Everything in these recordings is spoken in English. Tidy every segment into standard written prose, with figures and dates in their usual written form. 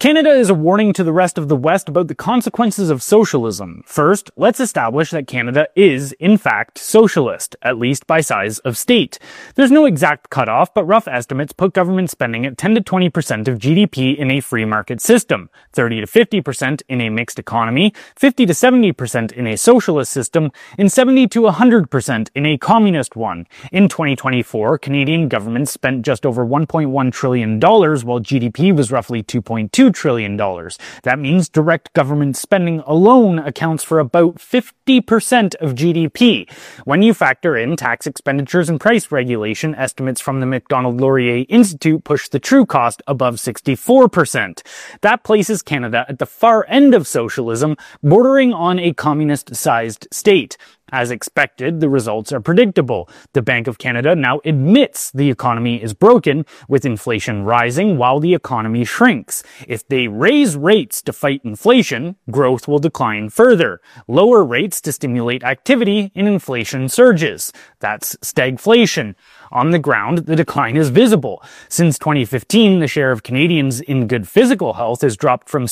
Canada is a warning to the rest of the West about the consequences of socialism. First, let's establish that Canada is, in fact, socialist, at least by size of state. There's no exact cutoff, but rough estimates put government spending at 10 to 20% of GDP in a free market system, 30 to 50% in a mixed economy, 50 to 70% in a socialist system, and 70 to 100% in a communist one. In 2024, Canadian government spent just over $1.1 trillion, while GDP was roughly $2.2 trillion. That means direct government spending alone accounts for about 50% of GDP. When you factor in tax expenditures and price regulation, estimates from the Macdonald-Laurier Institute push the true cost above 64%. That places Canada at the far end of socialism, bordering on a communist-sized state. As expected, the results are predictable. The Bank of Canada now admits the economy is broken, with inflation rising while the economy shrinks. If they raise rates to fight inflation, growth will decline further. Lower rates to stimulate activity, and inflation surges. That's stagflation. On the ground, the decline is visible. Since 2015, the share of Canadians in good physical health has dropped from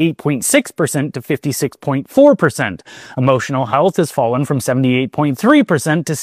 68.6% to 56.4%. Emotional health has fallen from 78.3% to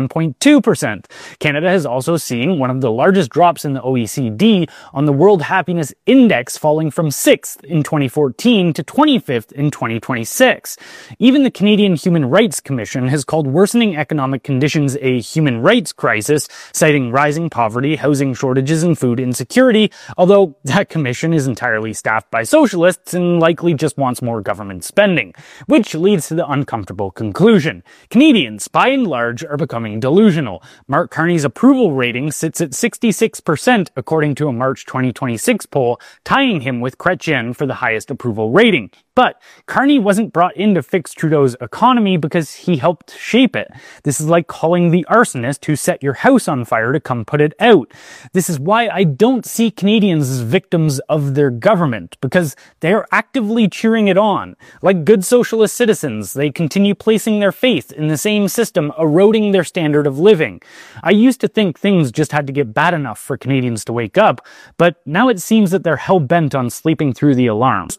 61.2%. Canada has also seen one of the largest drops in the OECD on the World Happiness Index, falling from 6th in 2014 to 25th in 2026. Even the Canadian Human Rights Commission has called worsening economic conditions a human rights crisis, citing rising poverty, housing shortages, and food insecurity, although that commission is entirely staffed by socialists and likely just wants more government spending. Which leads to the uncomfortable conclusion. Canadians, by and large, are becoming delusional. Mark Carney's approval rating sits at 66%, according to a March 2026 poll, tying him with Chrétien for the highest approval rating. But Carney wasn't brought in to fix Trudeau's economy because he helped shape it. This is like calling the arsonist who set your house on fire to come put it out. This is why I don't see Canadians as victims of their government, because they are actively cheering it on. Like good socialist citizens, they continue placing their faith in the same system, eroding their standard of living. I used to think things just had to get bad enough for Canadians to wake up, but now it seems that they're hell-bent on sleeping through the alarms.